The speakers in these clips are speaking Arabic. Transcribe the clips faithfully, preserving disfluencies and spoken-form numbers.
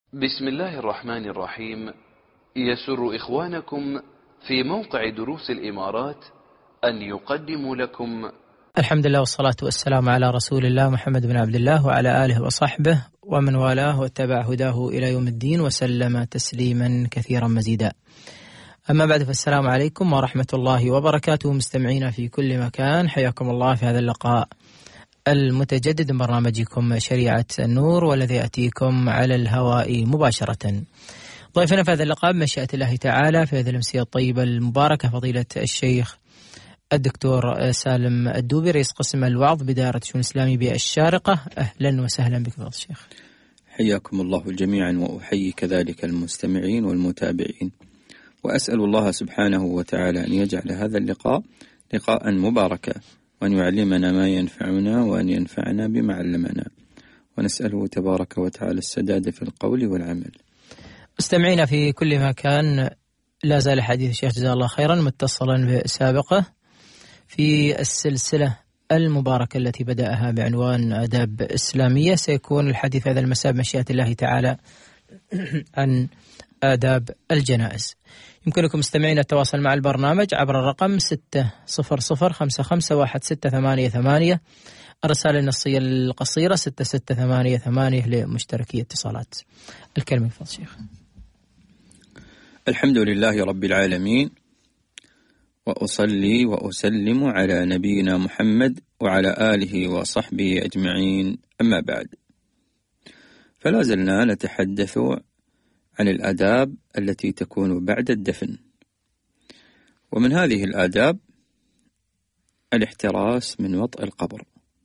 بسم الله الرحمن الرحيم. يسر إخوانكم في موقع دروس الإمارات أن يقدموا لكم الحمد لله والصلاة والسلام على رسول الله محمد بن عبد الله وعلى آله وصحبه ومن والاه واتبع هداه إلى يوم الدين وسلم تسليما كثيرا مزيدا. أما بعد، فالسلام عليكم ورحمة الله وبركاته مستمعين في كل مكان، حياكم الله في هذا اللقاء المتجدد من برنامجكم شريعة النور، والذي يأتيكم على الهواء مباشرة. ضيفنا في هذا اللقاء بمشيئة الله تعالى في هذه الأمسية الطيبة المباركة فضيلة الشيخ الدكتور سالم الدوبي، رئيس قسم الوعظ بدائرة الشؤون الإسلامية بالشارقة. أهلا وسهلا بك فضيلة الشيخ. حياكم الله جميعا، وأحيي كذلك المستمعين والمتابعين، وأسأل الله سبحانه وتعالى أن يجعل هذا اللقاء لقاء مباركا، وأن يعلمنا ما ينفعنا وأن ينفعنا بما علمنا، ونسأله تبارك وتعالى السداد في القول والعمل. مستمعينا في كل مكان، لا زال حديث الشيخ جزاه الله خيرا متصلا بسابقه في السلسلة المباركة التي بدأها بعنوان آداب إسلامية. سيكون الحديث هذا المساء بمشيئة الله تعالى عن آداب الجنائز. يمكنكم مستمعين التواصل مع البرنامج عبر الرقم ستة صفر صفر خمسة خمسة واحد ستة ثمانية ثمانية، الرسالة النصية القصيرة ستة ستة ثمانية ثمانية لمشتركي اتصالات. الكلمة فضل شيخ. الحمد لله رب العالمين، وأصلي وأسلم على نبينا محمد وعلى آله وصحبه أجمعين، أما بعد، فلا زلنا نتحدث عن الآداب التي تكون بعد الدفن. ومن هذه الآداب الاحتراس من وطء القبر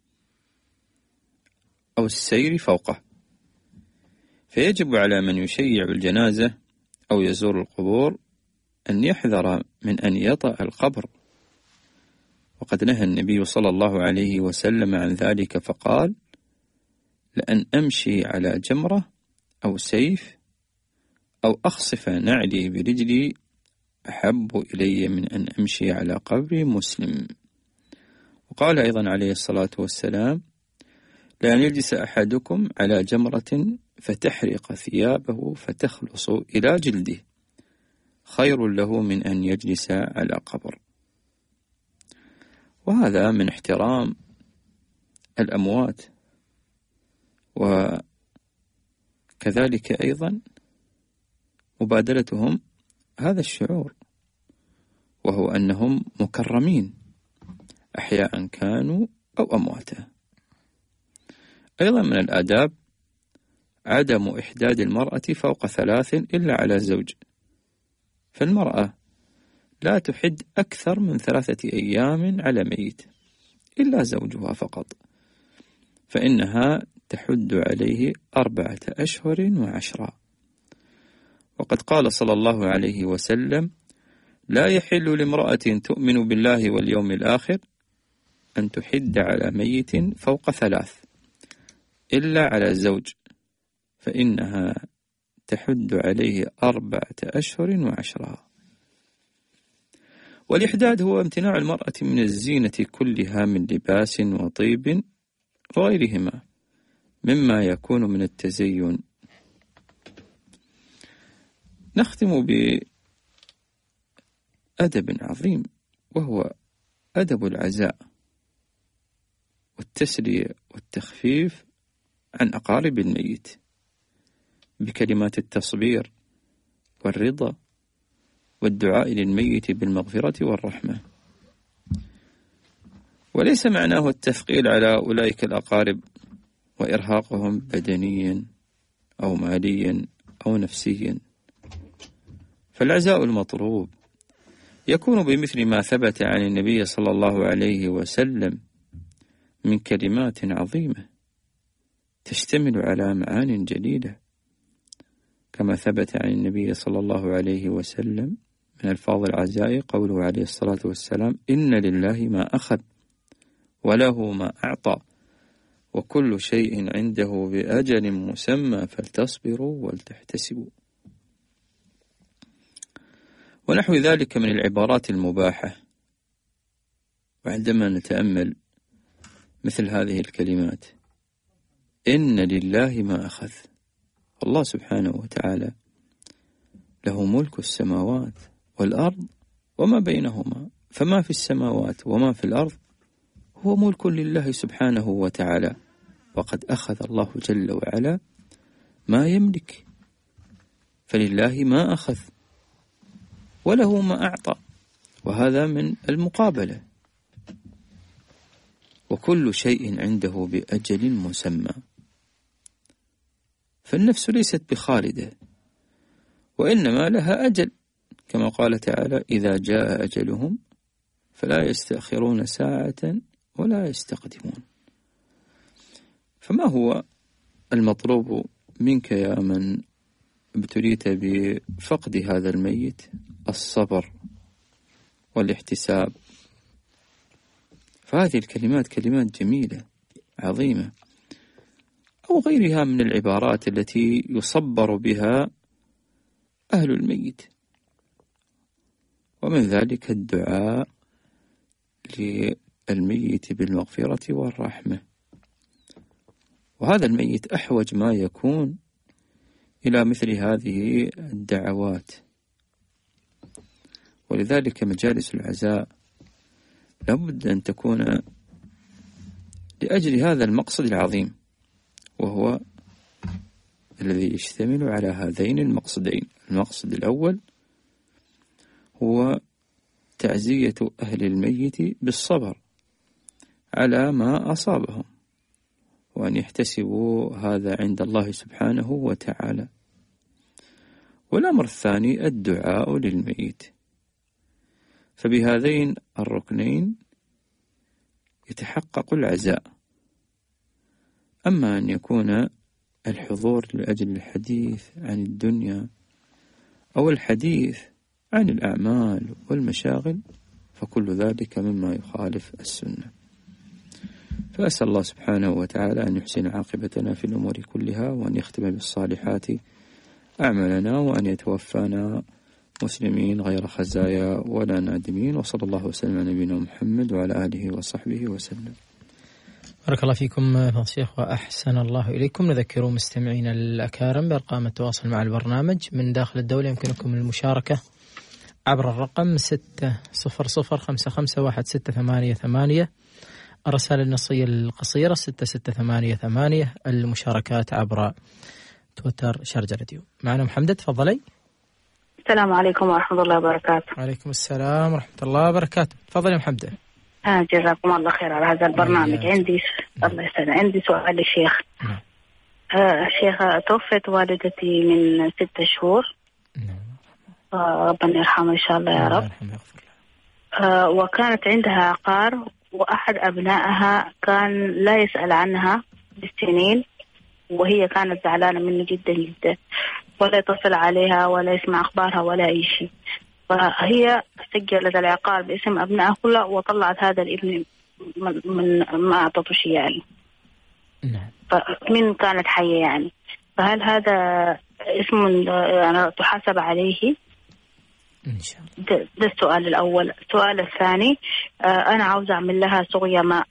أو السير فوقه، فيجب على من يشيع الجنازة أو يزور القبور أن يحذر من أن يطأ القبر، وقد نهى النبي صلى الله عليه وسلم عن ذلك فقال: لأن أمشي على جمرة أو سيف أو أخصف نعلي برجلي أحب إلي من أن أمشي على قبر مسلم. وقال أيضا عليه الصلاة والسلام: لأن يجلس أحدكم على جمرة فتحرق ثيابه فتخلص إلى جلده خير له من أن يجلس على قبر. وهذا من احترام الأموات، وكذلك أيضا مبادلتهم هذا الشعور، وهو أنهم مكرمين أحياء كانوا أو أمواتا. أيضا من الآداب عدم إحداد المرأة فوق ثلاث إلا على زوج، فالمرأة لا تحد أكثر من ثلاثة أيام على ميت إلا زوجها فقط، فإنها تحد عليه أربعة أشهر وعشرة. وقد قال صلى الله عليه وسلم: لا يحل لامرأة تؤمن بالله واليوم الآخر أن تحد على ميت فوق ثلاث إلا على زوج، فإنها تحد عليه أربعة أشهر وعشرة. والإحداد هو امتناع المرأة من الزينة كلها من لباس وطيب وغيرهما مما يكون من التزين. نختم بأدب عظيم، وهو أدب العزاء والتسلية والتخفيف عن أقارب الميت بكلمات التصبير والرضا والدعاء للميت بالمغفرة والرحمة. وليس معناه التثقيل على أولئك الأقارب وإرهاقهم بدنيا أو ماليا أو نفسيا، فالعزاء المطلوب يكون بمثل ما ثبت عن النبي صلى الله عليه وسلم من كلمات عظيمة تشتمل على معان جليلة، كما ثبت عن النبي صلى الله عليه وسلم من ألفاظ العزاء قوله عليه الصلاة والسلام: إن لله ما أخذ وله ما أعطى وكل شيء عنده بأجل مسمى فلتصبروا ولتحتسبوا. ونحو ذلك من العبارات المباحة. وعندما نتأمل مثل هذه الكلمات: إن لله ما أخذ الله سبحانه وتعالى له ملك السماوات والأرض وما بينهما، فما في السماوات وما في الأرض هو ملك لله سبحانه وتعالى، وقد أخذ الله جل وعلا ما يملك، فلله ما أخذ وله ما أعطى، وهذا من المقابلة، وكل شيء عنده بأجل مسمى. فالنفس ليست بخالدة، وإنما لها أجل، كما قال تعالى: إذا جاء أجلهم فلا يستأخرون ساعة ولا يستقدمون. فما هو المطلوب منك يا من ابتليت بفقد هذا الميت؟ الصبر والاحتساب. فهذه الكلمات كلمات جميلة عظيمة، أو غيرها من العبارات التي يصبر بها أهل الميت، ومن ذلك الدعاء للميت بالمغفرة والرحمة. وهذا الميت أحوج ما يكون إلى مثل هذه الدعوات، ولذلك مجالس العزاء لابد أن تكون لأجل هذا المقصد العظيم، وهو الذي يشتمل على هذين المقصدين. المقصد الأول هو تعزية أهل الميت بالصبر على ما أصابهم، وأن يحتسبوا هذا عند الله سبحانه وتعالى. والأمر الثاني الدعاء للميت، فبهذين الركنين يتحقق العزاء. أما أن يكون الحضور لأجل الحديث عن الدنيا أو الحديث عن الأعمال والمشاغل فكل ذلك مما يخالف السنة. فأسأل الله سبحانه وتعالى أن يحسن عاقبتنا في الأمور كلها، وأن يختم بالصالحات أعمالنا، وأن يتوفانا مسلمين غير خزايا ولا نادمين. وصلى الله وسلم على نبينا محمد وعلى آله وصحبه وسلم. بارك الله فيكم فضيلة الشيخ وأحسن الله إليكم. نذكر مستمعين الأكارم بأرقام التواصل مع البرنامج من داخل الدولة. يمكنكم المشاركة عبر الرقم ستة صفر صفر خمسة خمسة واحد ستة ثمانية ثمانية، الرسائل النصية القصيرة ستة ستة ثمانية ثمانية، المشاركات عبر تويتر شارجة راديو. معنا محمد، تفضلي. السلام عليكم ورحمة الله وبركاته. وعليكم السلام ورحمة الله وبركاته. تفضلي محمد. آه جزاكم الله خير على هذا البرنامج. عندي س... الله يسلمك، عندي سؤال للشيخ. نعم. آه الشيخ، توفت والدتي من ستة شهور. نعم. آه ربنا يرحمها إن شاء الله يا رب. آه وكانت عندها عقار، وأحد أبنائها كان لا يسأل عنها بالسنين، وهي كانت زعلانة منه جدا جدا، ولا يتصل عليها ولا يسمع أخبارها ولا أي شيء. فهي سجلت العقار باسم أبنائها كلها، وطلعت هذا الابن من, من ما أعطته شيء يعني. نعم. فمن كانت حية يعني، فهل هذا اسم يعني تحاسب عليه؟ إن شاء الله. ده, ده السؤال الأول. السؤال الثاني، آه أنا عاوز أعمل لها سقيا ماء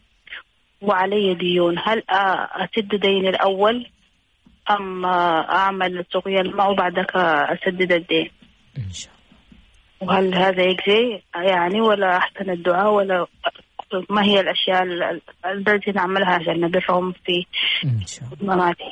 وعلي ديون، هل أسد دين الأول أم أعمل سقيا الماء وبعدك أسدد الدين؟ إن شاء الله. وهل هذا يجزي يعني، ولا أحسن الدعاء، ولا ما هي الأشياء التي نعملها عشان نبرهم في مماتي؟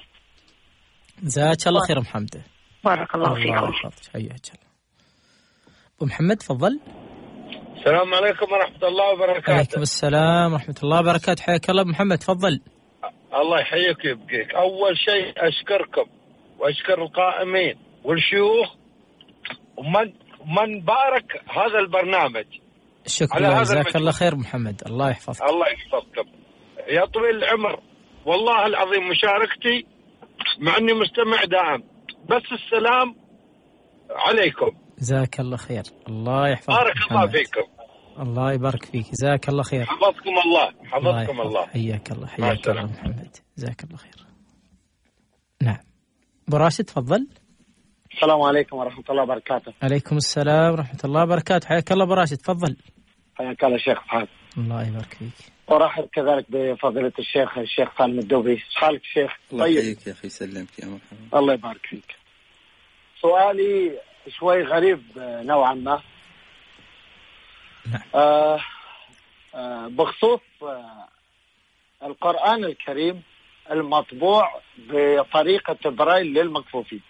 جزاك الله خير محمد. بارك الله فيكم. الله يحفظك. حياك الله. أبو محمد تفضل. السلام عليكم ورحمة الله وبركاته. عليكم السلام ورحمة الله وبركاته. حياك الله أبو محمد، تفضل. الله يحييك ويبقيك. أول شيء أشكركم وأشكر القائمين والشيوخ ومن من بارك هذا البرنامج. شكرا، جزاك الله خير محمد، الله يحفظك. الله يحفظكم يا طويل العمر. والله العظيم مشاركتي مع أني مستمع دائم، بس السلام عليكم. جزاك الله خير، الله يحفظك. بارك الله فيكم. الله يبارك فيك، جزاك الله خير. حفظكم الله، حفظكم الله. حياك الله، حياك الله محمد، جزاك الله خير. نعم. أبو راشد تفضل. السلام عليكم ورحمة الله وبركاته. عليكم السلام ورحمة الله وبركاته. حياك الله أبو راشد، تفضل. حياك الله شيخ فهد. الله يبارك فيك. ورحب كذلك بفضيلة الشيخ الشيخ سالم الدوبي. حالك شيخ؟ الله يحييك يا أخي، سلمك يا مرحبا. الله يبارك فيك. سؤالي شوي غريب نوعا ما. نعم. آه آه بخصوص آه القرآن الكريم المطبوع بطريقة برايل للمكفوفين.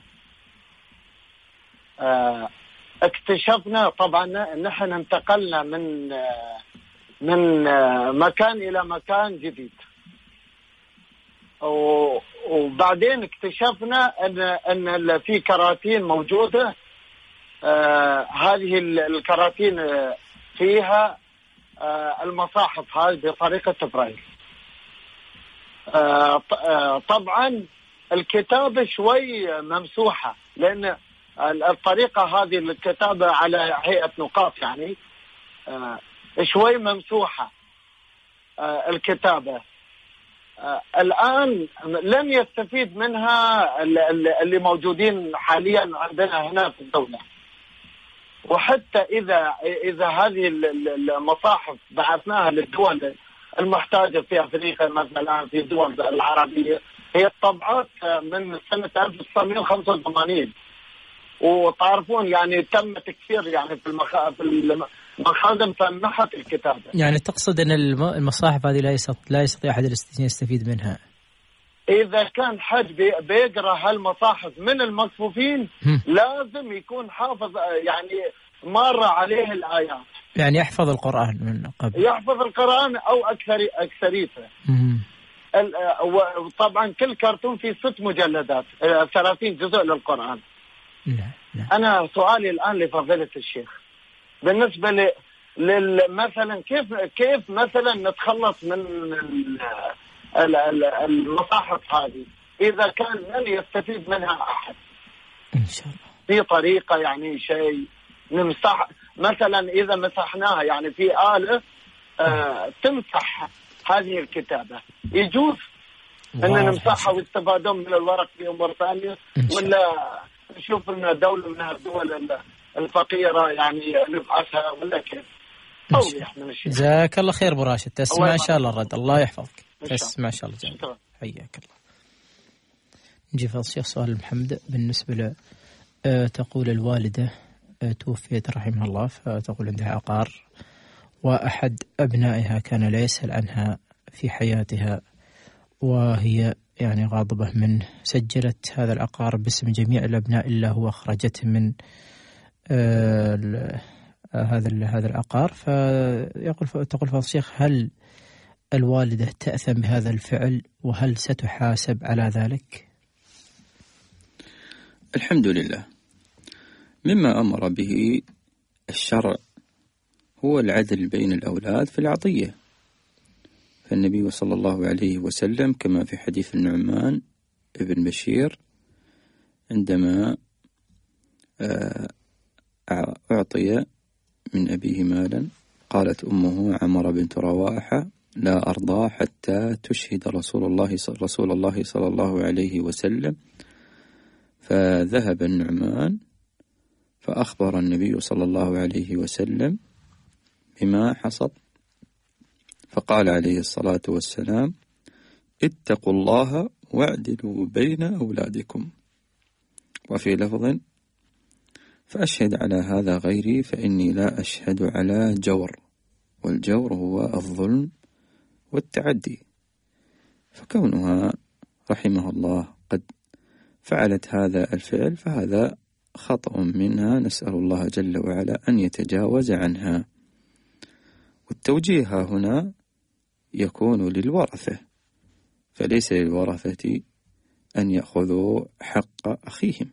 آه اكتشفنا طبعا نحن انتقلنا من آه من آه مكان إلى مكان جديد، وبعدين اكتشفنا أن أن في كراتين موجودة. آه هذه الكراتين فيها آه المصاحف هذه بطريقة برايل. آه طبعا الكتابة شوي ممسوحة، لأن الطريقة هذه الكتابة على هيئة نقاط يعني آه شوي ممسوحة. آه الكتابة آه الآن لم يستفيد منها اللي موجودين حاليا عندنا هنا في الدولة. وحتى إذا إذا هذه المصاحف بعثناها للدول المحتاجة في أفريقيا مثلا، في الدول العربية، هي الطبعات من سنة ألف وتسعمائة وخمسة وثمانين، وتعرفون يعني تم تكسير يعني في المخ... في المخازن فنحت الكتابة. يعني تقصد أن المصاحف هذه لا يستطيع لا يستطيع أحد يستفيد منها؟ إذا كان حد بيقرأ هالمصاحف من المكفوفين لازم يكون حافظ، يعني مر عليه الآيات، يعني يحفظ القرآن من قبل، يحفظ القرآن أو أكثر أكثريته. وطبعا كل كرتون فيه ست مجلدات، ثلاثين جزء للقرآن. لا لا. أنا سؤالي الآن لفضيلة الشيخ بالنسبة ل مثلا كيف كيف مثلا نتخلص من المصاحف هذه إذا كان لن يستفيد منها أحد؟ إن شاء الله في طريقة يعني شيء نمسح مثلا، إذا مسحناها يعني في آلة آه تمسح هذه الكتابة، يجوز أن نمسحها واستفادوا من الورق في أمور ثانية، ولا نشوف أن دولة من الدول الفقيرة يعني نبعثها ولا كيف؟ توضيح من الشيء. جزاك الله خير أبو راشد، تسمع إن شاء الله الرد. الله يحفظك، تسمع إن شاء الله جميل. حياك الله. نجي فضل الشيخ سؤال محمد بالنسبة ل أه تقول الوالدة أه توفيت رحمها الله، فتقول عندها عقار وأحد أبنائها كان لا يسأل عنها في حياتها، وهي يعني غاضبة منه، سجلت هذا العقار باسم جميع الأبناء إلا هو، أخرجته من أه هذا هذا العقار. فيقول تقول فضل الشيخ هل الوالدة تأثم بهذا الفعل، وهل ستحاسب على ذلك؟ الحمد لله. مما أمر به الشرع هو العدل بين الأولاد في العطية، فالنبي صلى الله عليه وسلم كما في حديث النعمان ابن بشير عندما أعطي من أبيه مالا قالت أمه عمرة بنت رواحة لا أرضى حتى تشهد رسول الله رسول الله صلى الله عليه وسلم. فذهب النعمان فأخبر النبي صلى الله عليه وسلم بما حصل، فقال عليه الصلاة والسلام اتقوا الله واعدلوا بين أولادكم، وفي لفظ فأشهد على هذا غيري فإني لا أشهد على جور، والجور هو الظلم والتعدي. فكونها رحمه الله قد فعلت هذا الفعل فهذا خطأ منها، نسأل الله جل وعلا أن يتجاوز عنها. والتوجيه هنا يكون للورثة، فليس للورثة أن يأخذوا حق أخيهم،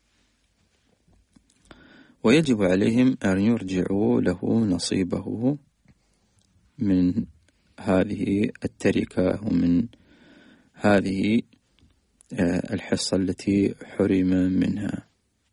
ويجب عليهم أن يرجعوا له نصيبه من هذه التركة ومن هذه الحصة التي حرم منها.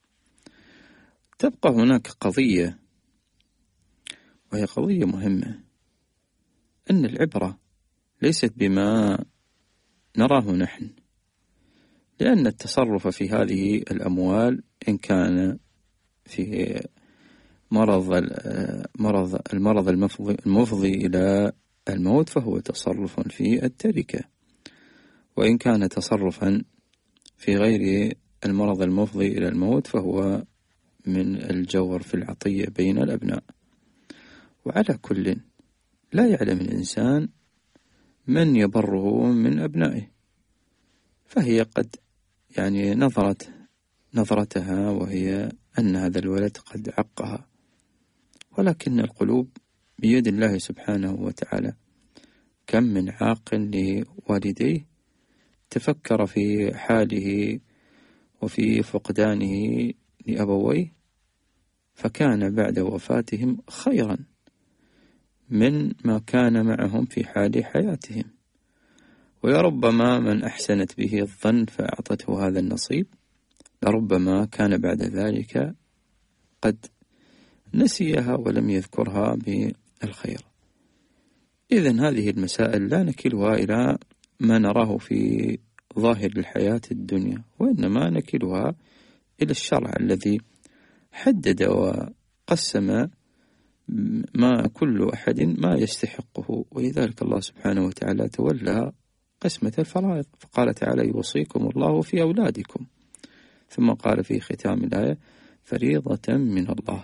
تبقى هناك قضية، وهي قضية مهمة، أن العبرة ليست بما نراه نحن، لأن التصرف في هذه الأموال إن كان في مرض مرض المرض المفضي, المفضي إلى الموت فهو تصرف في التركة، وإن كان تصرفا في غير المرض المفضي إلى الموت فهو من الجور في العطية بين الأبناء. وعلى كل لا يعلم الإنسان من يبره من أبنائه، فهي قد يعني نظرت نظرتها وهي أن هذا الولد قد عقها، ولكن القلوب بيد الله سبحانه وتعالى. كم من عاق لوالديه تفكر في حاله وفي فقدانه لأبويه فكان بعد وفاتهم خيرا من ما كان معهم في حال حياتهم. ويربما من أحسنت به الظن فأعطته هذا النصيب لربما كان بعد ذلك قد نسيها ولم يذكرها بالخير. إذن هذه المسائل لا نكلها إلى ما نراه في ظاهر الحياة الدنيا، وإنما نكلها إلى الشرع الذي حدد وقسم ما كل أحد ما يستحقه، ولذلك الله سبحانه وتعالى تولى قسمة الفرائض، فقال تعالى: يوصيكم الله في أولادكم، ثم قال في ختام الآية: فريضة من الله.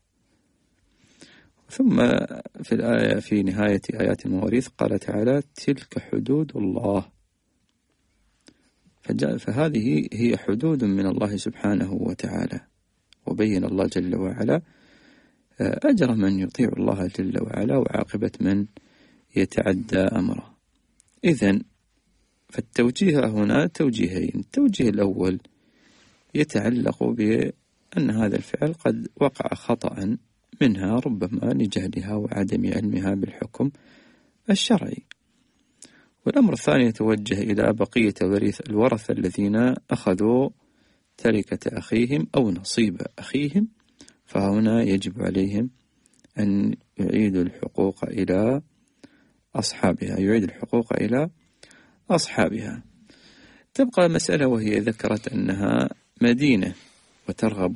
ثم في الآية في نهاية آيات المواريث قال تعالى: تلك حدود الله. فهذه هي حدود من الله سبحانه وتعالى، وبين الله جل وعلا أجر من يطيع الله جل وعلا وعاقبة من يتعدى أمره. إذن فالتوجيه هنا توجيهين: التوجيه الأول يتعلق بأن هذا الفعل قد وقع خطأ منها ربما لجهلها وعدم علمها بالحكم الشرعي، والأمر الثاني يتوجه إلى بقية الورثة الذين أخذوا تركة أخيهم أو نصيب أخيهم، فهنا يجب عليهم أن يعيدوا الحقوق إلى أصحابها يعيد الحقوق إلى أصحابها. تبقى المسألة وهي ذكرت أنها مدينة وترغب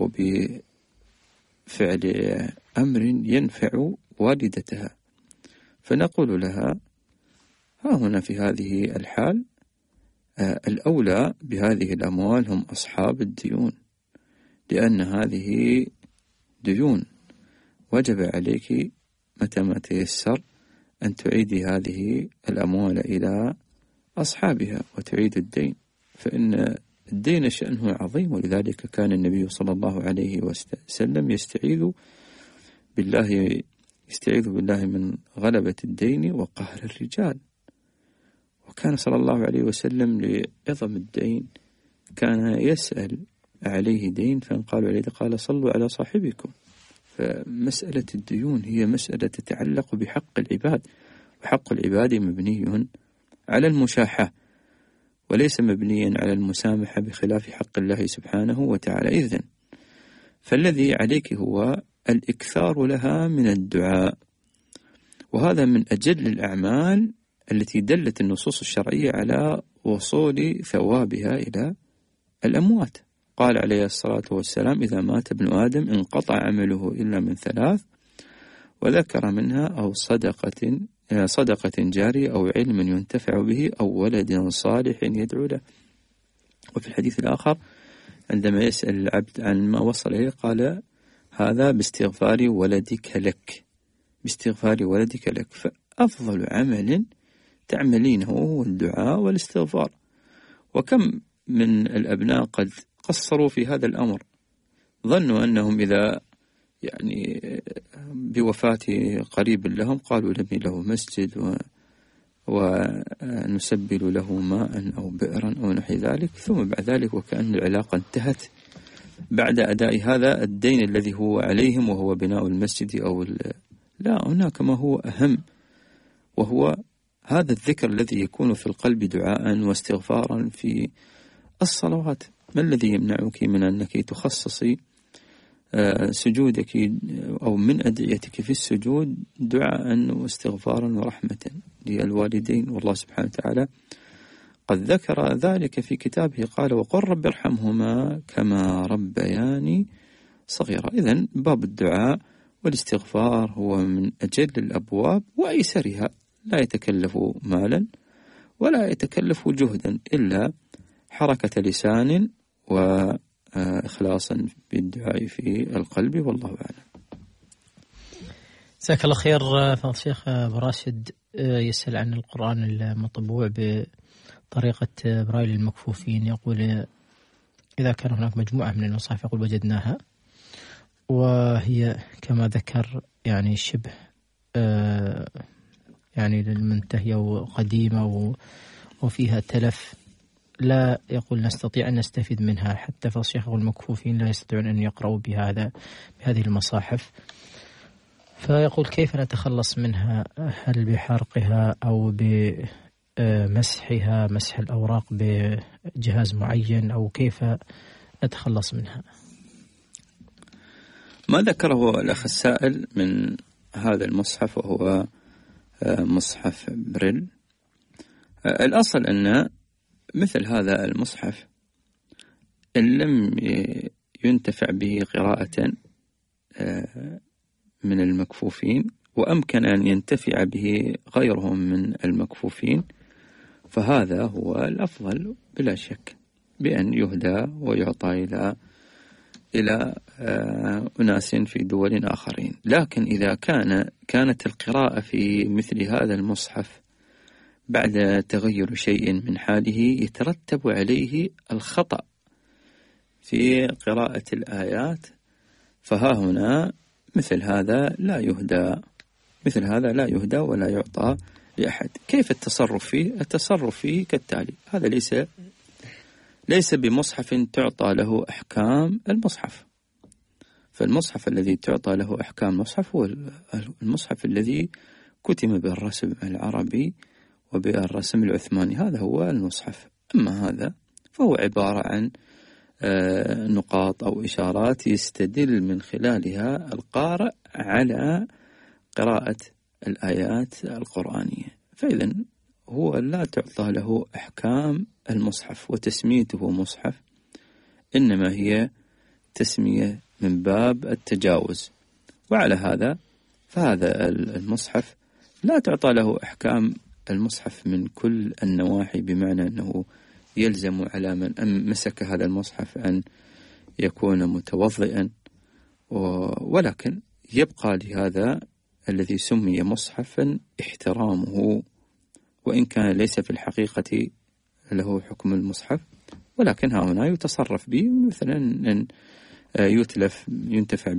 بفعل أمر ينفع والدتها، فنقول لها: ها هنا في هذه الحال الأولى بهذه الأموال هم أصحاب الديون، لأن هذه ديون وجب عليك متى ما تيسر أن تعيدي هذه الأموال إلى أصحابها وتعيد الدين، فإن الدين شأنه عظيم. ولذلك كان النبي صلى الله عليه وسلم يستعيذ بالله يستعيذ بالله من غلبة الدين وقهر الرجال. وكان صلى الله عليه وسلم لعظم الدين كان يسأل عليه دين، فإن قالوا عليه قال: صلوا على صاحبكم. فمسألة الديون هي مسألة تتعلق بحق العباد، وحق العباد مبني على المشاحة وليس مبنيا على المسامحة بخلاف حق الله سبحانه وتعالى. إذن فالذي عليك هو الإكثار لها من الدعاء، وهذا من أجل الأعمال التي دلت النصوص الشرعية على وصول ثوابها إلى الأموات. قال عليه الصلاة والسلام: إذا مات ابن آدم انقطع عمله إلا من ثلاث، وذكر منها أو صدقة صدقة جارية أو علم ينتفع به أو ولد صالح يدعو له. وفي الحديث الآخر عندما يسأل العبد عن ما وصل إليه قال: هذا باستغفار ولدك لك باستغفار ولدك لك. فأفضل عمل تعملينه هو الدعاء والاستغفار. وكم من الأبناء قد قصروا في هذا الأمر، ظنوا أنهم إذا يعني بوفاة قريب لهم قالوا نبني له مسجد و... ونسبل له ماء أو بئرا أو نحو ذلك، ثم بعد ذلك وكأن العلاقة انتهت بعد أداء هذا الدين الذي هو عليهم وهو بناء المسجد أو ال... لا، هناك ما هو أهم، وهو هذا الذكر الذي يكون في القلب دعاء واستغفارا في الصلوات. ما الذي يمنعك من أنك تخصصي سجودك أو من أدعيتك في السجود دعاء واستغفارا ورحمة للوالدين؟ والله سبحانه وتعالى قد ذكر ذلك في كتابه، قال: وقل رب ارحمهما كما ربياني صغيرة. إذن باب الدعاء والاستغفار هو من أجل الأبواب وأيسرها، لا يتكلف مالا ولا يتكلف جهدا إلا حركة لسان وإخلاصا بالدعاء في القلب، والله أعلم. جزاك الله خير فضل الشيخ. أبو راشد يسأل عن القرآن المطبوع بطريقة برايل المكفوفين، يقول إذا كان هناك مجموعة من المصاحف يقول وجدناها وهي كما ذكر يعني شبه يعني للمنتهية وقديمة وفيها تلف، لا يقول نستطيع أن نستفيد منها، حتى فضل الشيخ المكفوفين لا يستطيعون أن يقرأوا بهذا بهذه المصاحف، فيقول كيف نتخلص منها؟ هل بحرقها أو بمسحها، مسح الأوراق بجهاز معين، أو كيف نتخلص منها؟ ما ذكره الأخ السائل من هذا المصحف وهو مصحف بريل. الأصل أن مثل هذا المصحف إن لم ينتفع به قراءة من المكفوفين وأمكن أن ينتفع به غيرهم من المكفوفين، فهذا هو الأفضل بلا شك، بأن يهدى ويعطى إلى إلى أناس في دول آخرين. لكن إذا كان كانت القراءة في مثل هذا المصحف بعد تغير شيء من حاله يترتب عليه الخطأ في قراءة الآيات، فها هنا مثل هذا لا يهدى، مثل هذا لا يهدى ولا يعطى لأحد. كيف التصرف فيه؟ التصرف فيه كالتالي: هذا ليس ليس بمصحف تعطى له أحكام المصحف، فالمصحف الذي تعطى له أحكام المصحف هو المصحف الذي كتم بالرسم العربي وبالرسم العثماني، هذا هو المصحف. أما هذا فهو عبارة عن نقاط أو إشارات يستدل من خلالها القارئ على قراءة الآيات القرآنية، فإذن هو لا تعطى له أحكام المصحف، وتسميته مصحف إنما هي تسمية من باب التجاوز. وعلى هذا فهذا المصحف لا تعطى له أحكام المصحف من كل النواحي، بمعنى أنه يلزم على من مسك هذا المصحف أن يكون متوضئا، ولكن يبقى لهذا الذي سمي مصحفا احترامه، وإن كان ليس في الحقيقة له حكم المصحف، ولكن ها هنا يتصرف به، مثلا أن يتلف ينتفع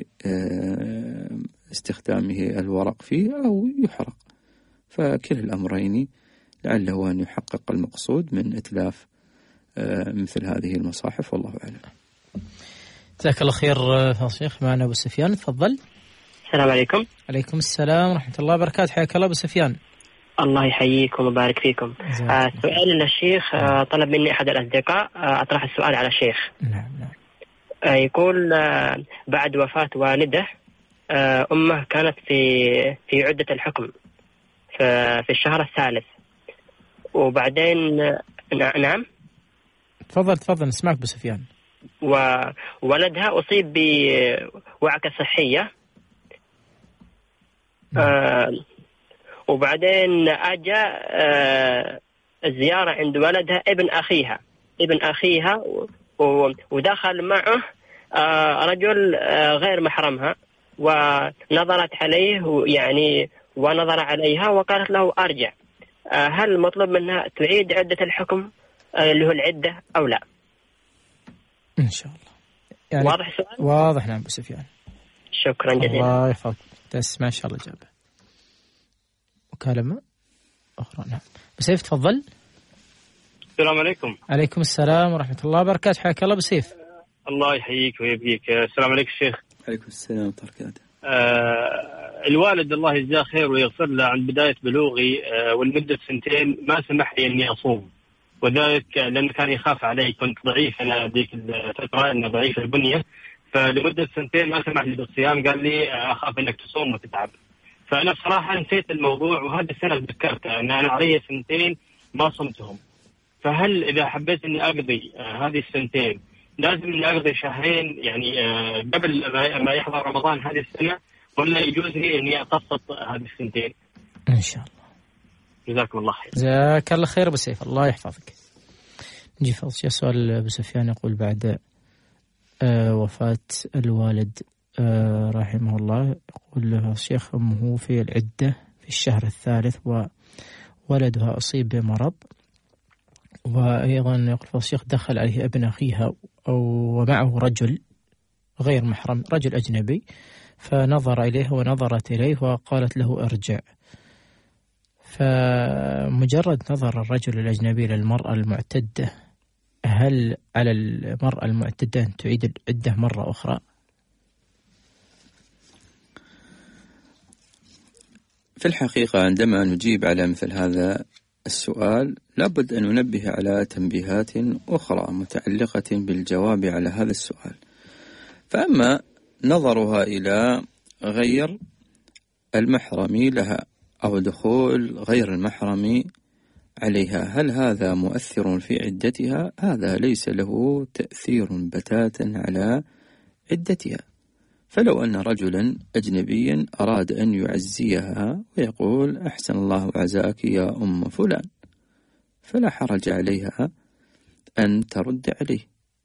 باستخدامه الورق فيه أو يحرق، فكل الأمرين لعله أن يحقق المقصود من إتلاف مثل هذه المصاحف، والله أعلم. جزاك الله خير فضل الشيخ. معنا أبو سفيان، تفضل. السلام عليكم. عليكم السلام ورحمة الله وبركاته، حياك الله أبو سفيان. الله يحييكم ويبارك فيكم. آه سؤال للشيخ، آه طلب مني أحد الأصدقاء آه أطرح السؤال على الشيخ. نعم نعم. آه يقول آه بعد وفاة والده آه أمه كانت في في عدة الحكم في, في الشهر الثالث، وبعدين آه نعم تفضل تفضل نسمعك أبو سفيان. وولدها أصيب بوعكة صحية، آه وبعدين أجا آه الزيارة عند ولدها ابن أخيها ابن أخيها ودخل معه آه رجل آه غير محرمها، ونظرت عليه يعني ونظر عليها وقالت له أرجع. آه هل مطلوب منها تعيد عدة الحكم آه اللي هو العدة أو لا؟ إن شاء الله. يعني واضح السؤال؟ واضح نعم أبو سفيان. شكرا جزيلا. الله يحفظك. تسمع إن شاء الله جابه. وكالمة أخرى. نعم. بسيف تفضل. السلام عليكم. عليكم السلام ورحمة الله وبركاته، حياك الله بسيف. الله يحييك ويبقيك. السلام عليكم الشيخ. عليكم السلام ورحمة الله وبركاته. آه الوالد الله يجزاه خير ويغفر له عند بداية بلوغي آه والمدة سنتين ما سمح لي إني أصوم، وذلك لأنه كان يخاف علي، كنت ضعيف أنا ذيك الفترة، أنا ضعيف البنية، فلمدة سنتين ما سمح لي بالصيام، قال لي أخاف إنك تصوم وتتعب. فأنا بصراحة نسيت الموضوع، وهذا السنة تذكرت أن أنا علي سنتين ما صمتهم، فهل إذا حبيت إني أقضي هذه السنتين لازم نقضي شهرين يعني آه قبل ما يحضر رمضان هذه السنة، ولا يجوز لي إني أقسط هذه السنتين؟ إن شاء الله. جزاكم الله خير. جزاك الله خير أبو سيف، الله يحفظك. نجي فضل شيء سؤال أبو سفيان يقول بعد آه وفاة الوالد آه رحمه الله، يقول له الشيخ أمه في العدة في الشهر الثالث وولدها أصيب بمرض، وأيضا يقول فضل الشيخ دخل عليه ابن أخيها ومعه رجل غير محرم، رجل أجنبي، فنظر إليه ونظرت إليه وقالت له ارجع. فمجرد نظر الرجل الأجنبي للمرأة المعتدة، هل على المرأة المعتدة أن تعيد العدة مرة أخرى؟ في الحقيقة عندما نجيب على مثل هذا السؤال لابد أن ننبه على تنبيهات أخرى متعلقة بالجواب على هذا السؤال. فأما نظرها إلى غير المحرم لها أو دخول غير المحرم عليها، هل هذا مؤثر في عدتها؟ هذا ليس له تأثير بتاتا على عدتها. فلو أن رجلا أجنبيا أراد أن يعزيها ويقول أحسن الله عزاك يا أم فلان، فلا حرج عليها أن ترد عليه.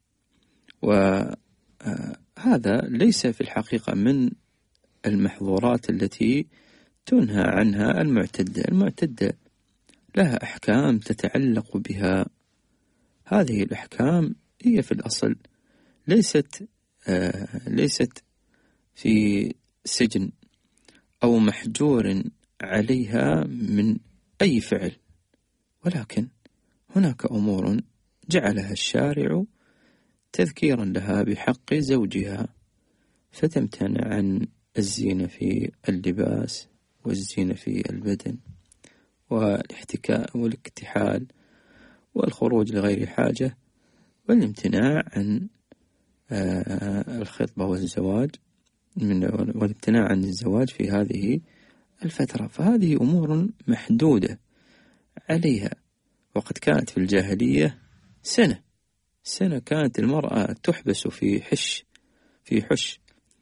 وهذا ليس في الحقيقة من المحظورات التي تنهى عنها المعتدة. المعتدة لها أحكام تتعلق بها، هذه الأحكام هي في الأصل ليست آه ليست في سجن أو محجور عليها من أي فعل، ولكن هناك أمور جعلها الشارع تذكيرا لها بحق زوجها، فتمتنع عن الزينة في اللباس والزينة في البدن والاحتكاء والاكتحال والخروج لغير حاجة والامتناع عن الخطبة والزواج من والامتناع عن الزواج في هذه الفترة. فهذه أمور محدودة عليها. وقد كانت في الجاهلية سنة سنة كانت المرأة تحبس في حش في حش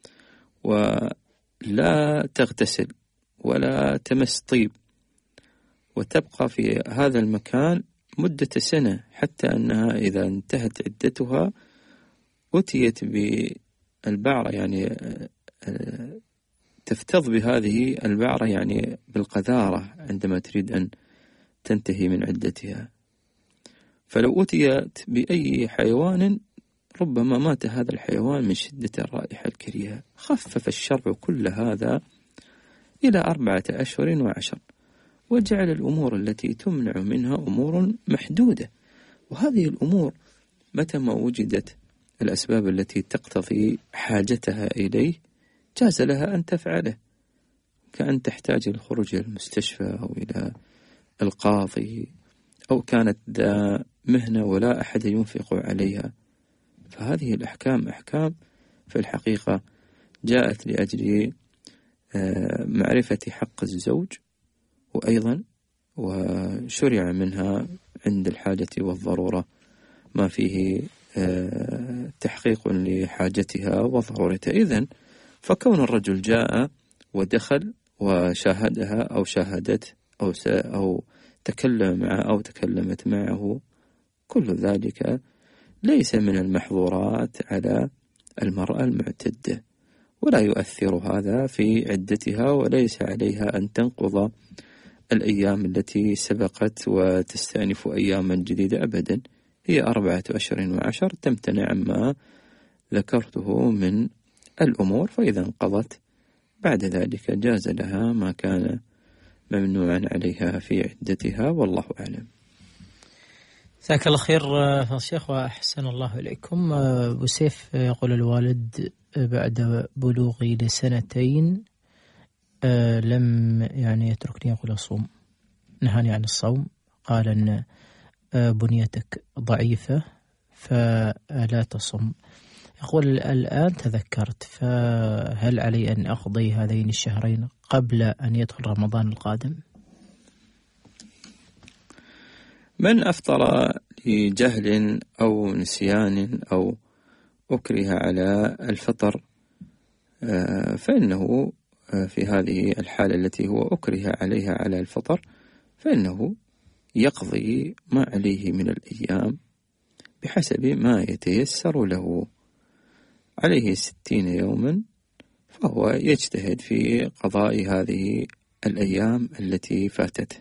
ولا تغتسل ولا تمس طيب، وتبقى في هذا المكان مدة سنة، حتى أنها إذا انتهت عدتها أتيت بالبعرة، يعني تفتض بهذه البعرة يعني بالقذارة عندما تريد أن تنتهي من عدتها. فلو أتيت بأي حيوان ربما مات هذا الحيوان من شدة الرائحة الكريهة. خفف الشرع كل هذا إلى أربعة أشهر وعشر، وجعل الأمور التي تمنع منها أمور محدودة. وهذه الأمور متى ما وجدت الأسباب التي تقتضي حاجتها إليه جاز لها أن تفعله، كأن تحتاج الخروج إلى المستشفى أو إلى القاضي، أو كانت ذا مهنة ولا أحد ينفق عليها. فهذه الأحكام أحكام في الحقيقة جاءت لأجل معرفة حق الزوج، وأيضا وشرع منها عند الحاجة والضرورة ما فيه تحقيق لحاجتها وضرورتها. إذن فكون الرجل جاء ودخل وشاهدها أو شاهدت أو أو تكلم معه أو تكلمت معه، كل ذلك ليس من المحظورات على المرأة المعتدة، ولا يؤثر هذا في عدتها، وليس عليها أن تنقض الأيام التي سبقت وتستأنف أياما جديدة أبدا. هي أربعة أشهر وعشر تمتنع عما ذكرته من الأمور، فإذا انقضت بعد ذلك جاز لها ما كان ممنوعا عليها في عدتها، والله أعلم. جزاك الله خير فضيلة الشيخ وأحسن الله إليكم. أبو سيف يقول الوالد بعد بلوغي لسنتين لم يعني يتركني أقول أصوم، نهاني عن الصوم، قال أن بنيتك ضعيفة فلا تصم. يقول الآن تذكرت، فهل علي أن أقضي هذين الشهرين قبل أن يدخل رمضان القادم؟ من أفطر لجهل أو نسيان أو أكره على الفطر فإنه في هذه الحالة التي هو أكره عليها على الفطر فإنه يقضي ما عليه من الأيام بحسب ما يتيسر له. عليه ستين يوما، فهو يجتهد في قضاء هذه الأيام التي فاتته.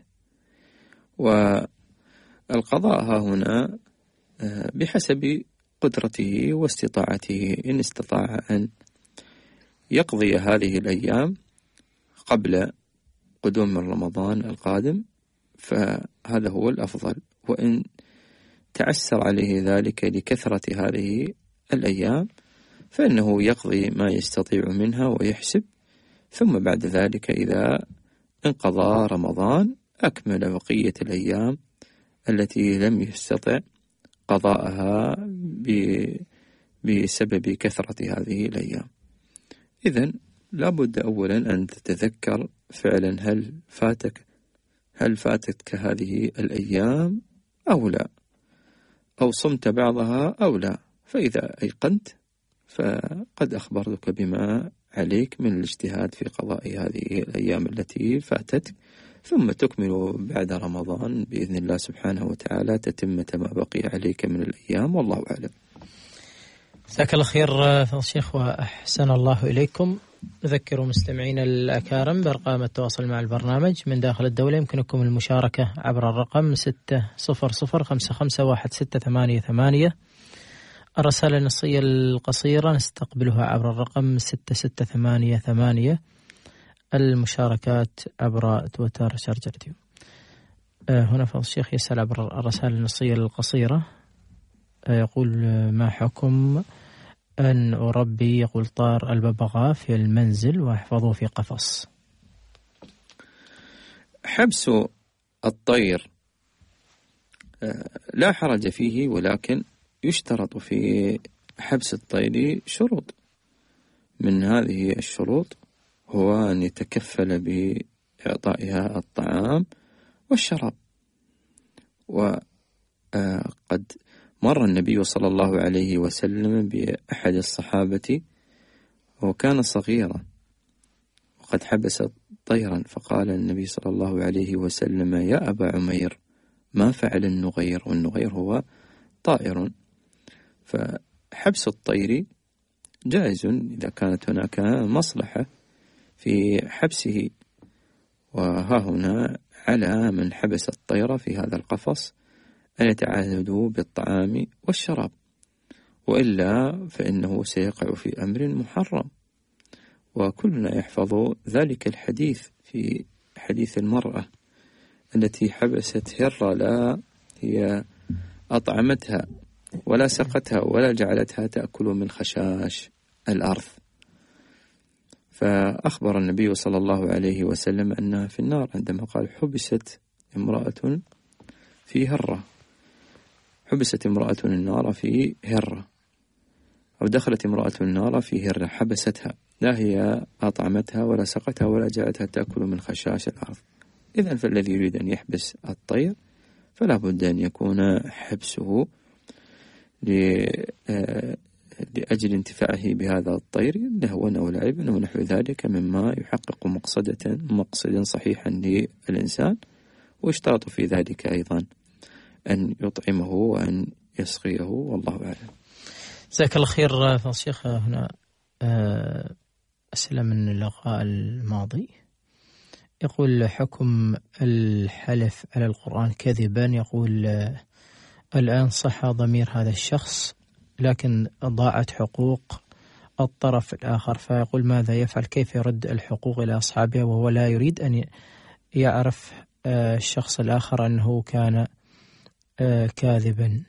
والقضاء ها هنا بحسب قدرته واستطاعته، إن استطاع أن يقضي هذه الأيام قبل قدوم رمضان القادم فهذا هو الأفضل، وإن تعسر عليه ذلك لكثرة هذه الأيام فإنه يقضي ما يستطيع منها ويحسب، ثم بعد ذلك إذا انقضى رمضان أكمل بقية الأيام التي لم يستطع قضاءها بسبب كثرة هذه الأيام. إذن لابد أولا أن تتذكر فعلا هل فاتك هل فاتتك هذه الأيام أو لا، أو صمت بعضها أو لا. فإذا أيقنت فقد أخبرتك بما عليك من الاجتهاد في قضاء هذه الأيام التي فاتتك، ثم تكمل بعد رمضان بإذن الله سبحانه وتعالى تتمة ما بقي عليك من الأيام، والله أعلم. جزاك الله خير فضيلة الشيخ وأحسن الله إليكم. نذكر مستمعينا الأكارم بأرقام التواصل مع البرنامج من داخل الدولة. يمكنكم المشاركة عبر الرقم ستة صفر صفر خمسة خمسة واحد ستة ثمانية ثمانية. الرسالة النصية القصيرة نستقبلها عبر الرقم ستة ستة ثمانية ثمانية. المشاركات عبر تويتر شارجر تيوب. هنا فضل الشيخ يسأل عبر الرسالة النصية القصيرة، يقول ما حكم أن أربي يقول طار الببغاء في المنزل وأحفظه في قفص؟ حبس الطير لا حرج فيه، ولكن يشترط في حبس الطير شروط. من هذه الشروط هو أن يتكفل بإعطائها الطعام والشراب. وقد مر النبي صلى الله عليه وسلم بأحد الصحابة وكان صغيرا وقد حبس طيرا، فقال النبي صلى الله عليه وسلم يا أبا عمير ما فعل النغير؟ والنغير هو طائر. فحبس الطير جائز إذا كانت هناك مصلحة في حبسه. وها هنا على من حبس الطير في هذا القفص أن يتعهدوا بالطعام والشراب، وإلا فإنه سيقع في أمر محرم. وكلنا يحفظ ذلك الحديث في حديث المرأة التي حبست هرة، لا هي أطعمتها ولا سقتها ولا جعلتها تأكل من خشاش الأرض. فأخبر النبي صلى الله عليه وسلم أنها في النار عندما قال حبست امرأة في هرة، حبست امرأة النار في هرة، أو دخلت امرأة النار في هرة حبستها، لا هي أطعمتها ولا سقتها ولا جعلتها تأكل من خشاش الأرض. إذن فالذي يريد أن يحبس الطير فلا بد أن يكون حبسه لأجل انتفاعه بهذا الطير لهوا أو لعبا أو نحو ذلك مما يحقق مقصدة مقصدا صحيحا للإنسان. ويشترط في ذلك أيضا أن يطعمه وأن يسقيه، والله أعلم. جزاك الله خير فضيلة الشيخ. هنا أسئلة من اللقاء الماضي. يقول حكم الحلف على القرآن كذبا. يقول الآن صح ضمير هذا الشخص لكن ضاعت حقوق الطرف الآخر، فيقول ماذا يفعل؟ كيف يرد الحقوق إلى أصحابها وهو لا يريد أن يعرف الشخص الآخر أنه كان كاذبا؟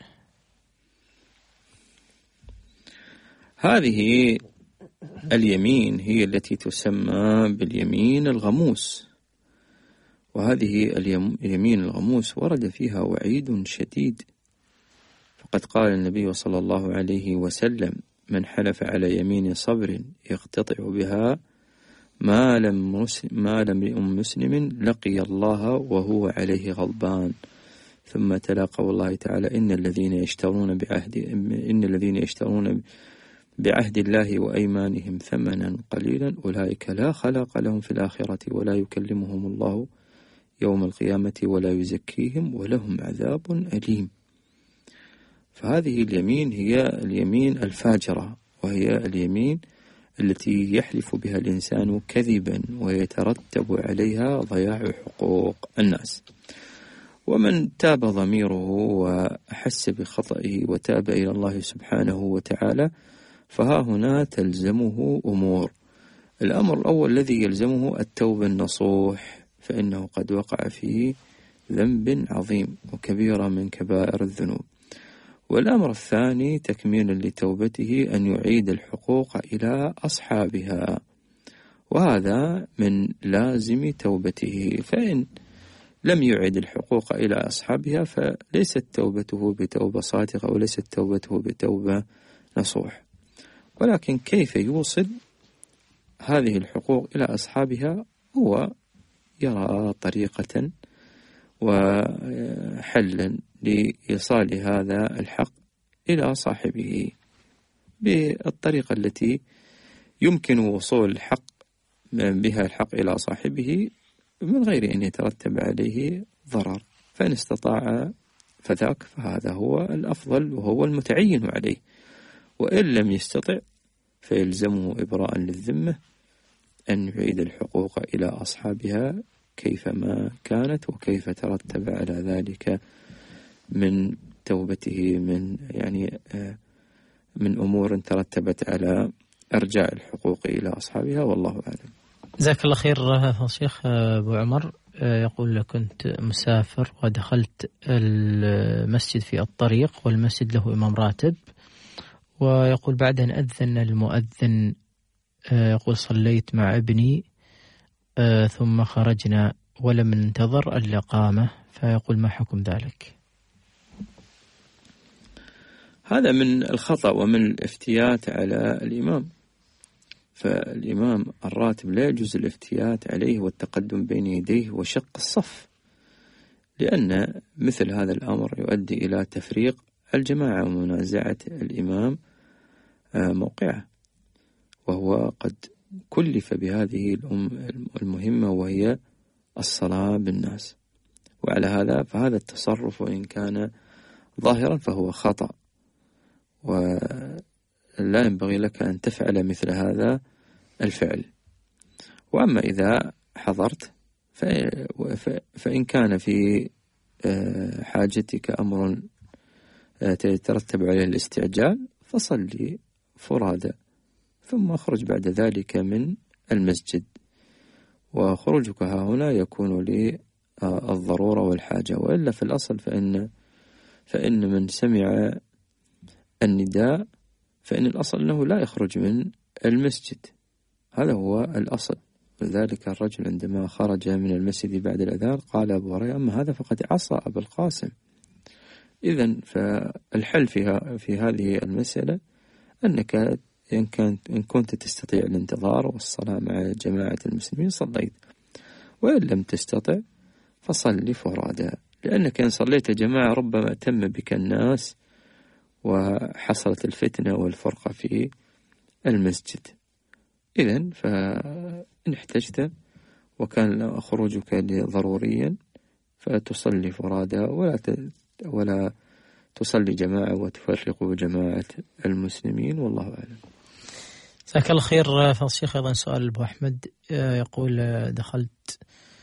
هذه اليمين هي التي تسمى باليمين الغموس، وهذه اليمين الغموس ورد فيها وعيد شديد. فقد قال النبي صلى الله عليه وسلم من حلف على يمين صبر يقتطع بها ما لم ما لم امرئ مسلم لقي الله وهو عليه غضبان. ثم تلا قول الله تعالى إن الذين يشترون بعهد إن الذين يشترون بعهد الله وأيمانهم ثمنا قليلا أولئك لا خلاق لهم في الآخرة ولا يكلمهم الله يوم القيامة ولا يزكيهم ولهم عذاب أليم. فهذه اليمين هي اليمين الفاجرة، وهي اليمين التي يحلف بها الإنسان كذبا ويترتب عليها ضياع حقوق الناس. ومن تاب ضميره وأحس بخطئه وتاب إلى الله سبحانه وتعالى فها هنا تلزمه أمور. الأمر الأول الذي يلزمه التوبة النصوح، فإنه قد وقع في ذنب عظيم وكبيرة من كبائر الذنوب. والأمر الثاني تكميلا لتوبته أن يعيد الحقوق إلى أصحابها، وهذا من لازم توبته، فإن لم يعد الحقوق إلى أصحابها فليست توبته بتوبة صادقة وليست توبته بتوبة نصوح. ولكن كيف يوصل هذه الحقوق إلى أصحابها؟ هو يرى طريقة وحلا لإيصال هذا الحق إلى صاحبه بالطريقة التي يمكن وصول الحق بها الحق إلى صاحبه من غير أن يترتب عليه ضرر. فإن استطاع فذاك، فهذا هو الأفضل وهو المتعين عليه. وإن لم يستطع فيلزمه إبراء للذمة أن يعيد الحقوق إلى أصحابها كيفما كانت، وكيف ترتب على ذلك من توبته من يعني من أمور ترتبت على إرجاع الحقوق إلى أصحابها، والله أعلم. جزاك الله خير شيخ أبو عمر. يقول كنت مسافر ودخلت المسجد في الطريق والمسجد له إمام راتب، ويقول بعد أن أذن المؤذن يقول صليت مع ابني ثم خرجنا ولم ننتظر الإقامة، فيقول ما حكم ذلك؟ هذا من الخطأ ومن الافتيات على الإمام. فالإمام الراتب لا يجوز الافتيات عليه والتقدم بين يديه وشق الصف، لأن مثل هذا الأمر يؤدي إلى تفريق الجماعة ومنازعة الإمام موقعه، وهو قد كلف بهذه المهمة وهي الصلاة بالناس. وعلى هذا فهذا التصرف وإن كان ظاهرا فهو خطأ، ولا ينبغي لك أن تفعل مثل هذا الفعل. وأما إذا حضرت فإن كان في حاجتك أمر تترتب عليه الاستعجال فصلي فرادى ثم اخرج بعد ذلك من المسجد، وخروجك ها هنا يكون للضرورة والحاجة. وإلا في الأصل فإن فإن من سمع النداء فإن الأصل أنه لا يخرج من المسجد، هذا هو الأصل. لذلك الرجل عندما خرج من المسجد بعد الأذان قال أبو هريرة أما هذا فقد عصى أبا القاسم. إذن فالحل فيها في هذه المسألة أنك إن, كانت إن كنت تستطيع الانتظار والصلاة مع جماعة المسلمين صليت، وإن لم تستطع فصلي فرادى، لأنك إن صليت جماعة ربما تم بك الناس وحصلت الفتنة والفرقة في المسجد. إذن فإن احتجت وكان خروجك ضروريا فتصلي فرادى ولا ولا تصلي جماعة وتفرق بجماعة المسلمين، والله أعلم. جزاك الله خير. فالشيخ أيضا سؤال أبو أحمد يقول دخلت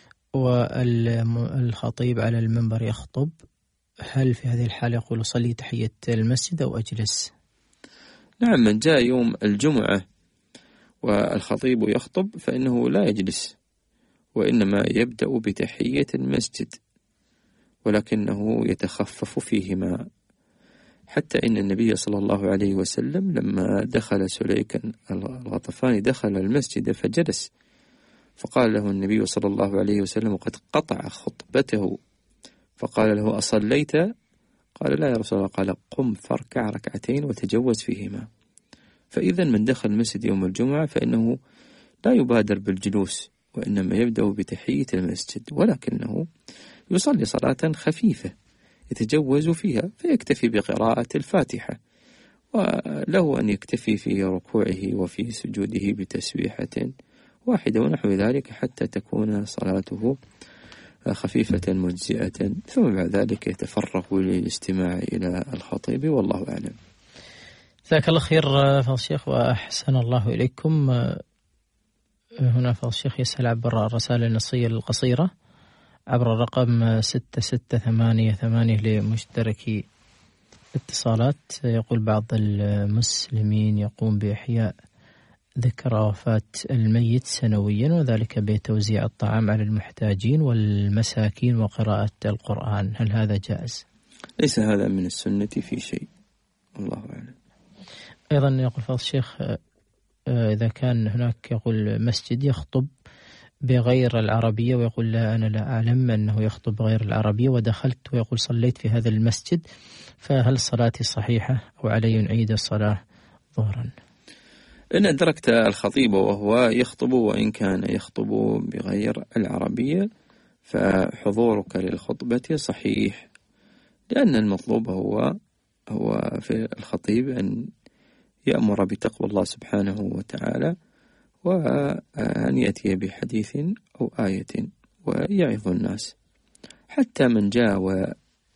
والخطيب على المنبر يخطب، هل في هذه الحالة يقول صلي تحية المسجد أو أجلس؟ نعم، من جاء يوم الجمعة والخطيب يخطب فإنه لا يجلس، وإنما يبدأ بتحية المسجد، ولكنه يتخفف فيهما، حتى إن النبي صلى الله عليه وسلم لما دخل سليكا الغطفاني دخل المسجد فجلس، فقال له النبي صلى الله عليه وسلم وقد قطع خطبته، فقال له أصليت؟ قال لا يا رسول الله. قال قم فاركع ركعتين وتجوز فيهما. فإذا من دخل المسجد يوم الجمعة فإنه لا يبادر بالجلوس، وإنما يبدأ بتحية المسجد، ولكنه يصلي صلاة خفيفة يتجوز فيها، فيكتفي بقراءة الفاتحة، وله أن يكتفي في ركوعه وفي سجوده بتسبيحة واحدة ونحو ذلك حتى تكون صلاته خفيفة مجزئة، ثم بعد ذلك يتفرغ للاستماع إلى الخطيب، والله أعلم. جزاك الله خير فضل الشيخ وأحسن الله إليكم. هنا فضل الشيخ يسأل عبر الرسائل النصية القصيرة عبر الرقم ستة ستة ثمانية ثمانية لمشتركي اتصالات. يقول بعض المسلمين يقوم بإحياء ذكرى وفاة الميت سنويا، وذلك بتوزيع الطعام على المحتاجين والمساكين وقراءة القرآن، هل هذا جائز؟ ليس هذا من السنة في شيء، الله أعلم. أيضا يقول فضل الشيخ إذا كان هناك يقول مسجد يخطب بغير العربية، ويقول لا أنا لا أعلم أنه يخطب بغير العربية، ودخلت ويقول صليت في هذا المسجد، فهل صلاتي صحيحة أو علي أن أعيد الصلاة ظهرا؟ إن أدركت الخطيب وهو يخطب وإن كان يخطب بغير العربية فحضورك للخطبة صحيح، لأن المطلوب هو هو في الخطيب أن يأمر بتقوى الله سبحانه وتعالى، وأن يأتي بحديث أو آية ويعظ الناس. حتى من جاء وجاء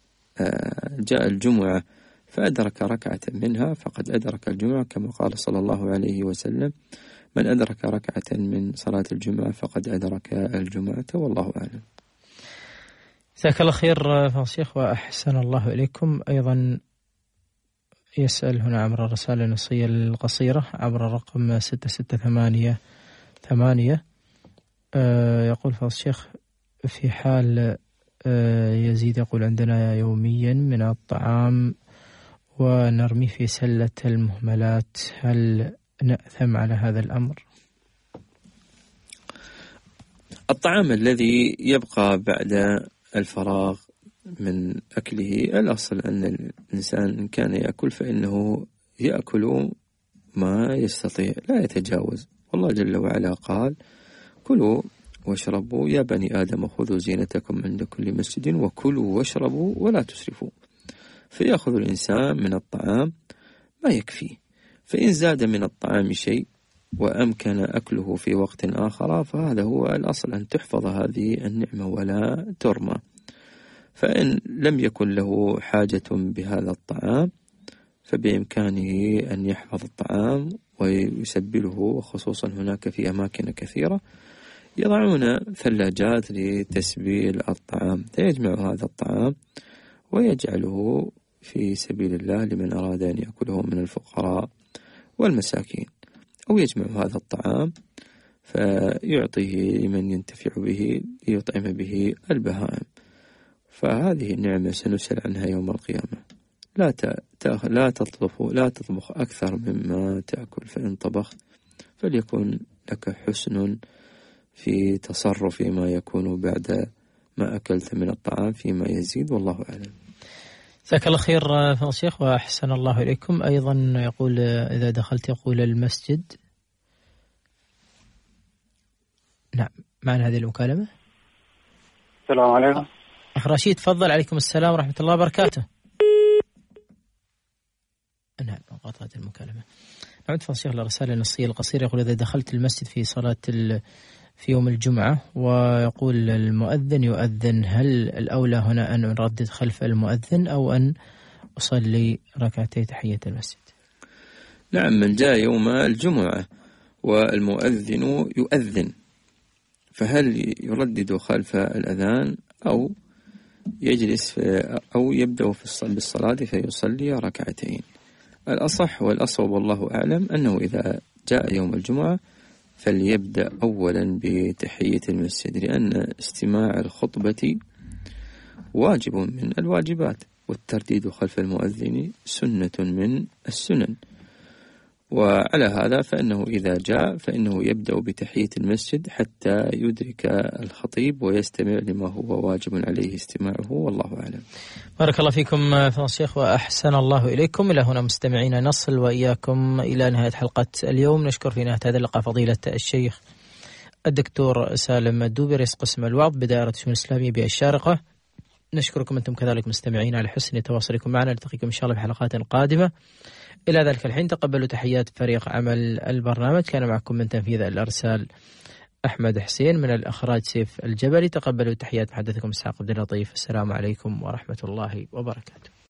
الجمعة فأدرك ركعة منها فقد أدرك الجمعة، كما قال صلى الله عليه وسلم: من أدرك ركعة من صلاة الجمعة فقد أدرك الجمعة، والله أعلم. جزاك الله خير فضل الشيخ وأحسن الله إليكم. أيضا يسأل هنا عبر الرسالة النصية القصيرة عبر الرقم ستة ستة ثمانية ثمانية. يقول فضل الشيخ في حال يزيد يقول عندنا يوميا من الطعام ونرمي في سلة المهملات، هل نأثم على هذا الأمر؟ الطعام الذي يبقى بعد الفراغ من أكله، الأصل أن الإنسان كان يأكل فإنه يأكل ما يستطيع لا يتجاوز، والله جل وعلا قال: كلوا واشربوا يا بني آدم خذوا زينتكم عند كل مسجد وكلوا واشربوا ولا تسرفوا. فيأخذ الإنسان من الطعام ما يكفي، فإن زاد من الطعام شيء وأمكن أكله في وقت آخر فهذا هو الأصل، أن تحفظ هذه النعمة ولا ترمى. فإن لم يكن له حاجة بهذا الطعام فبإمكانه أن يحفظ الطعام ويسبله، وخصوصا هناك في أماكن كثيرة يضعون ثلاجات لتسبيل الطعام، فيجمع هذا الطعام ويجعله في سبيل الله لمن أراد أن يأكله من الفقراء والمساكين، أو يجمع هذا الطعام فيعطيه لمن ينتفع به ليطعم به البهائم. فهذه النعمة سنسأل عنها يوم القيامة. لا لا تطبخ لا تطبخ أكثر مما تأكل، فإن طبخت فليكن لك حسن في تصرف ما يكون بعد ما أكلت من الطعام فيما يزيد، والله أعلم. جزاك الله خير فضل الشيخ وأحسن الله إليكم. أيضا يقول إذا دخلت يقول المسجد. نعم، معنا هذه المكالمة. السلام عليكم. أخ رشيد تفضل. عليكم السلام ورحمة الله وبركاته. نعم، قطعت المكالمة. نعود فضل الشيخ للرسالة النصية القصيرة. يقول إذا دخلت المسجد في صلاة في يوم الجمعة ويقول المؤذن يؤذن، هل الأولى هنا أن أردد خلف المؤذن أو أن أصلي ركعتي تحية المسجد؟ نعم، من جاء يوم الجمعة والمؤذن يؤذن فهل يردد خلف الأذان أو يجلس أو يبدأ في بالصلاة فيصلي ركعتين؟ الأصح والأصوب والله أعلم أنه إذا جاء يوم الجمعة فليبدأ أولا بتحية المسجد، لأن استماع الخطبة واجب من الواجبات، والترديد خلف المؤذن سنة من السنن. وعلى هذا فإنه إذا جاء فإنه يبدأ بتحية المسجد حتى يدرك الخطيب ويستمع لما هو واجب عليه استماعه، والله أعلم. بارك الله فيكم فضل الشيخ وأحسن الله إليكم. إلى هنا مستمعين نصل وإياكم إلى نهاية حلقة اليوم. نشكر في نهاية هذا اللقاء فضيلة الشيخ الدكتور سالم الدوبي رئيس قسم الوعظ بدائرة الشؤون الإسلامية بالشارقة. نشكركم أنتم كذلك مستمعين على حسن تواصلكم معنا. نلتقيكم إن شاء الله بحلقات قادمة. إلى ذلك الحين تقبلوا تحيات فريق عمل البرنامج. كان معكم من تنفيذ الإرسال أحمد حسين، من الإخراج سيف الجبلي. تقبلوا تحيات محدثكم إسحاق عبد اللطيف. السلام عليكم ورحمة الله وبركاته.